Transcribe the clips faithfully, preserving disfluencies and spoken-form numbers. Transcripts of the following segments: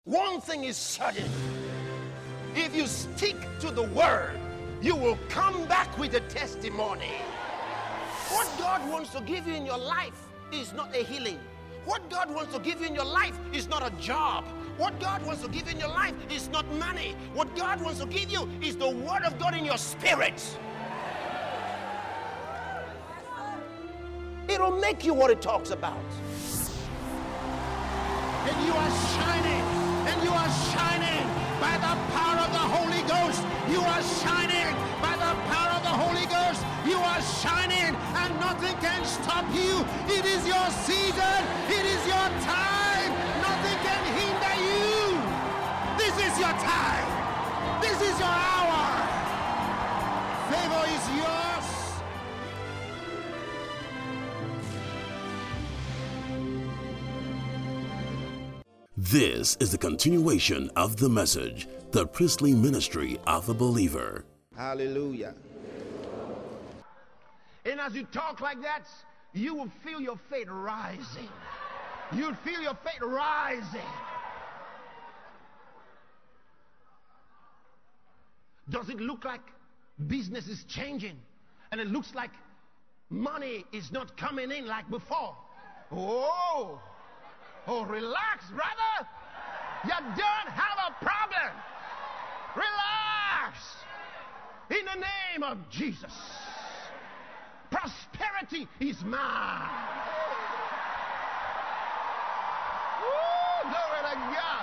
One thing is certain. If you stick to the word, you will come back with a testimony. What God wants to give you in your life is not a healing. What God wants to give you in your life is not a job. What God wants to give you in your life is not money. What God wants to give you is the word of God in your spirit. It'll make you what it talks about. And you are shining, and you are shining by the power of the Holy Ghost. You are shining by the power of the Holy Ghost. You are shining, and nothing can stop you. It is your season. It is your time. Nothing can hinder you. This is your time. This is your hour. Favor is yours. This is the continuation of the message, the priestly ministry of a believer. Hallelujah. And as you talk like that, you will feel your faith rising. You'll feel your faith rising. Does it look like business is changing? And it looks like money is not coming in like before? Oh, oh, relax, brother. You don't have a problem. Relax. In the name of Jesus. Prosperity is mine. Woo, glory to God.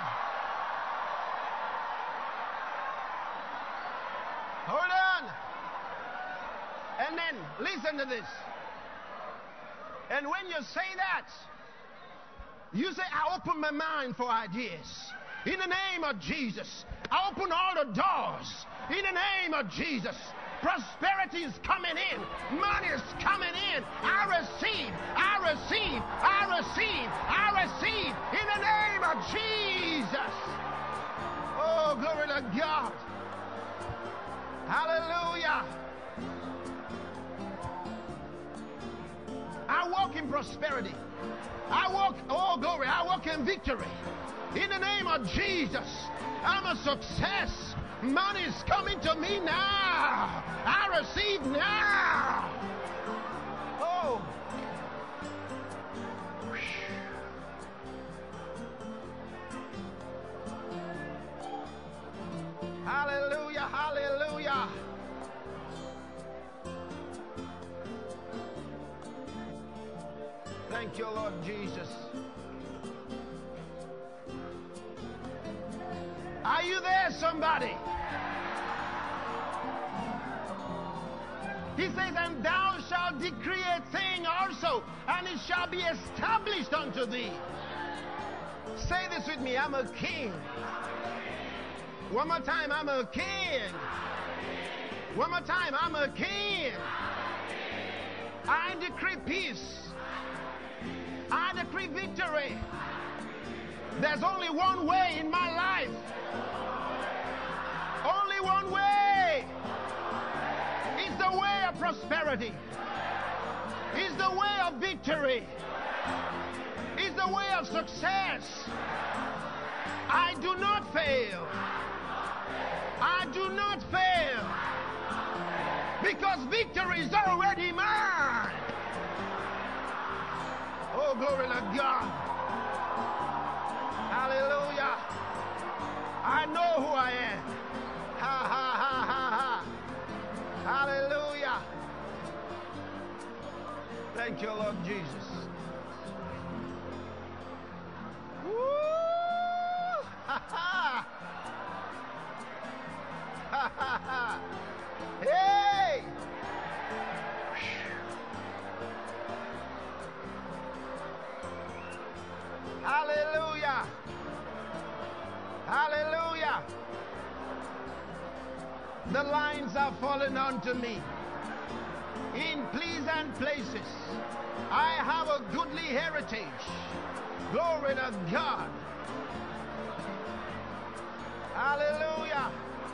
Hold on. And then listen to this. And when you say that, you say, I open my mind for ideas. In the name of Jesus. I open all the doors. In the name of Jesus. Prosperity is coming in. Money is coming in. I receive. I receive. I receive. I receive. In the name of Jesus. Oh, glory to God. Hallelujah. I walk in prosperity. I walk, oh glory, I walk in victory. In the name of Jesus. I'm a success. Money is coming to me now. I receive now. Oh. Hallelujah, hallelujah. Thank you, Lord Jesus. Are you there, somebody? He says, and thou shalt decree a thing also, and it shall be established unto thee. Say this with me, I'm a king. One more time, I'm a king. One more time, I'm a king. I decree peace. I decree victory. There's only one way in my life. Only one way. It's the way of prosperity. It's the way of victory. It's the way of success. I do not fail. I do not fail. Because victory is already mine. Oh, glory to God. Hallelujah. I know who I am. Ha, ha, ha, ha, ha. Hallelujah. Thank you, Lord Jesus. Woo! Ha, ha. Ha, ha, ha. Hey! Hallelujah. Hallelujah. The lines are falling onto me in pleasant places. I have a goodly heritage. Glory to God. Hallelujah.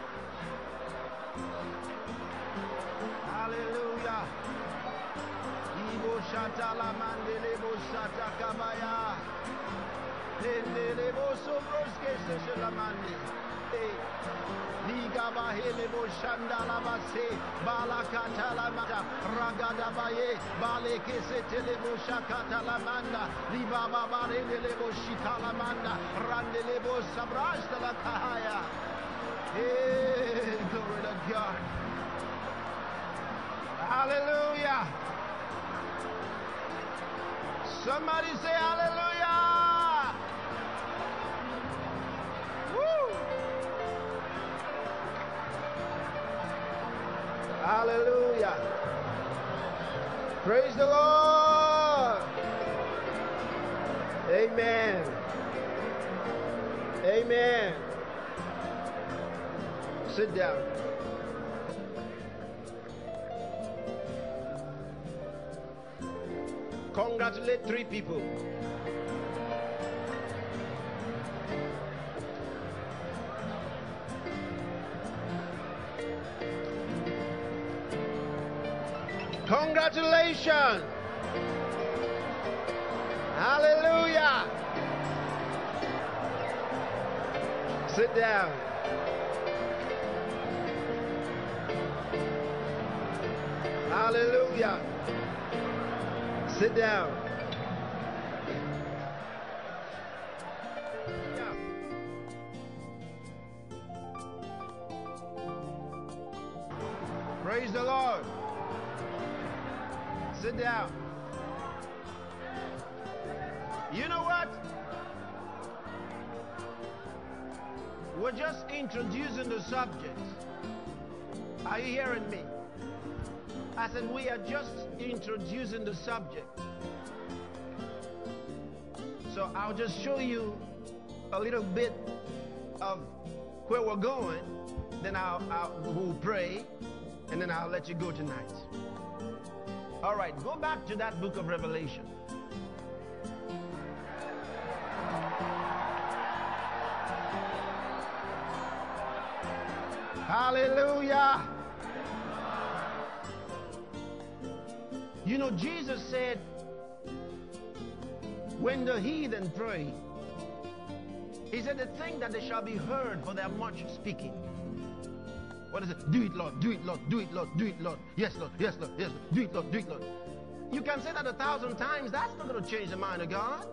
Hallelujah. Ibo shata la mandele bo shata kabaya. Liga bahele bo shandala base balakata la mata ragada baye baleke setele bo shakata la manda liba baba rele bo shikala manda randele bo sabrasta la kahaya. Hey, glory to God. Hallelujah. Somebody say hallelujah. Woo. Hallelujah. Praise the Lord. Amen. Amen. Sit down. Congratulate three people. Congratulations. Hallelujah. Sit down. Hallelujah. Sit down. Yeah. Praise the Lord. Sit down. You know what? We're just introducing the subject. Are you hearing me? I said we are just introducing the subject. So I'll just show you a little bit of where we're going. Then I'll, I'll we'll pray, and then I'll let you go tonight. All right, go back to that book of Revelation. Hallelujah. You know, Jesus said, when the heathen pray, he said, the thing that they shall be heard for their much speaking. What is it? Do it, Lord. Do it, Lord. Do it, Lord. Do it, Lord. Yes, Lord. Yes, Lord. Yes, Lord. Do it, Lord. Do it, Lord. You can say that a thousand times. That's not going to change the mind of God.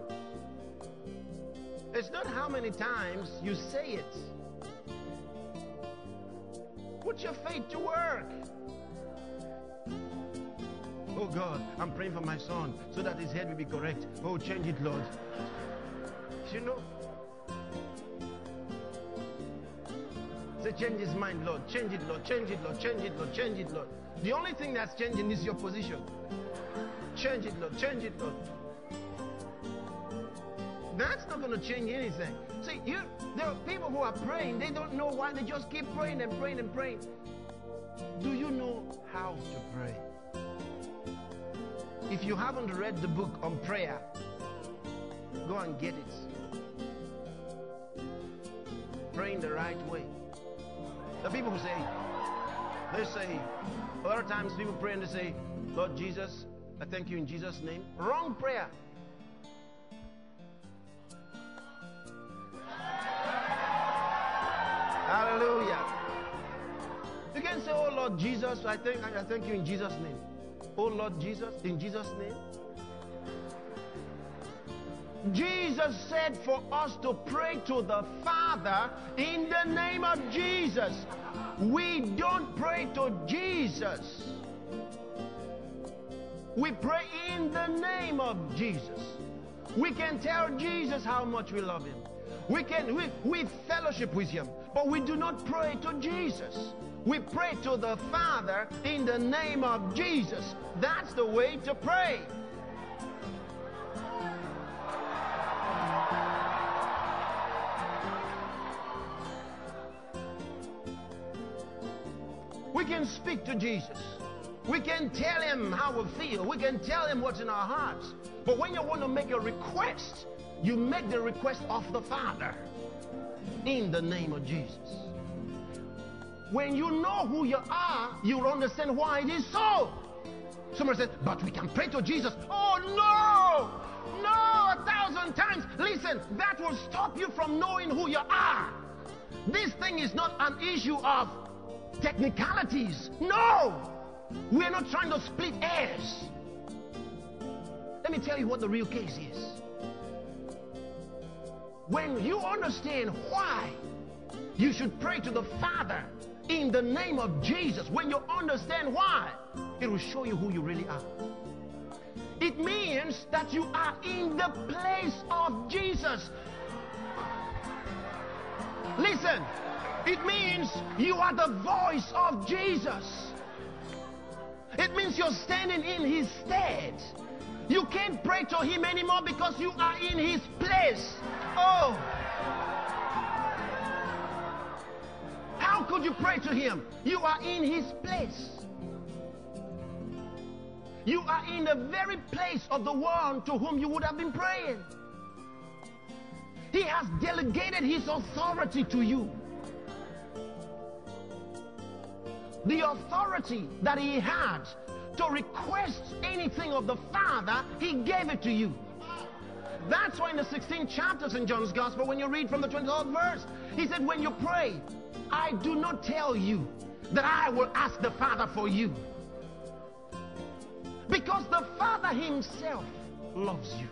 It's not how many times you say it. Put your faith to work. Oh God, I'm praying for my son so that his head will be correct. Oh, change it, Lord. You know, say, change his mind, Lord. Change it, Lord. Change it, Lord. Change it, Lord. Change it, Lord. The only thing that's changing is your position. Change it, Lord. Change it, Lord. That's not going to change anything. See, you, there are people who are praying. They don't know why. They just keep praying and praying and praying. Do you know how to pray? If you haven't read the book on prayer, go and get it. Praying the right way. The people who say, they say, a lot of times people pray and they say, Lord Jesus, I thank you in Jesus' name. Wrong prayer. Hallelujah. You can say, oh Lord Jesus, I thank, I thank you in Jesus' name. Oh Lord Jesus, in Jesus' name. Jesus said for us to pray to the Father in the name of Jesus. We don't pray to Jesus. We pray in the name of Jesus. We can tell Jesus how much we love him. We can we, we fellowship with him, but we do not pray to Jesus. We pray to the Father in the name of Jesus. That's the way to pray. We can speak to Jesus. We can tell him how we feel. We can tell him what's in our hearts. But when you want to make a request, you make the request of the Father in the name of Jesus. When you know who you are, you'll understand why it is so. Someone said, but we can pray to Jesus. Oh, no! No! A thousand Because sometimes, listen, that will stop you from knowing who you are. This thing is not an issue of technicalities. No! We're not trying to split hairs. Let me tell you what the real case is. When you understand why you should pray to the Father in the name of Jesus, when you understand why, it will show you who you really are. It means that you are in the place of Jesus. Listen, it means you are the voice of Jesus. It means you're standing in his stead. You can't pray to him anymore because you are in his place. Oh! How could you pray to him? You are in his place. You are in the very place of the one to whom you would have been praying. He has delegated his authority to you. The authority that he had to request anything of the Father, he gave it to you. That's why in the sixteenth chapters in John's Gospel, when you read from the twenty-third verse, he said, when you pray, I do not tell you that I will ask the Father for you. Because the Father himself loves you.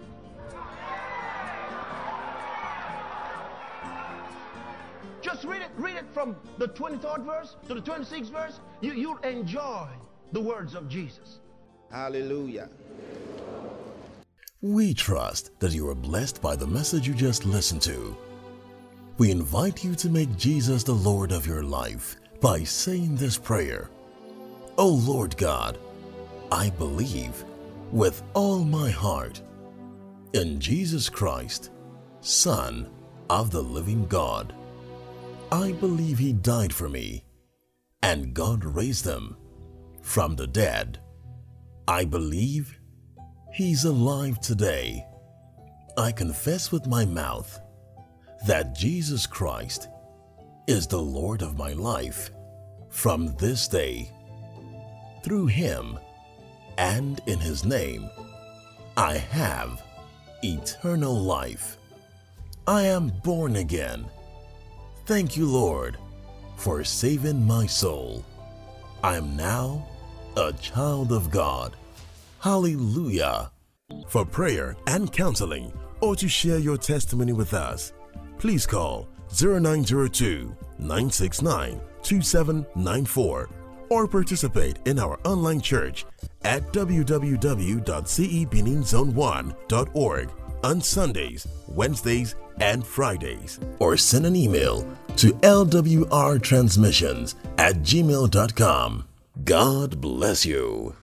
Just read it, read it from the twenty-third verse to the twenty-sixth verse. You, you'll enjoy the words of Jesus. Hallelujah. We trust that you are blessed by the message you just listened to. We invite you to make Jesus the Lord of your life by saying this prayer. O Lord God, I believe with all my heart in Jesus Christ, Son of the living God. I believe he died for me and God raised him from the dead. I believe he's alive today. I confess with my mouth that Jesus Christ is the Lord of my life from this day. Through him and in his name, I have eternal life. I am born again. Thank you, Lord, for saving my soul. I am now a child of God. Hallelujah. For prayer and counseling or to share your testimony with us, please call zero nine zero two, nine six nine, two seven nine four or participate in our online church at w w w dot c e benin zone one dot org on Sundays, Wednesdays, and Fridays. Or send an email to l w r transmissions at gmail dot com. God bless you.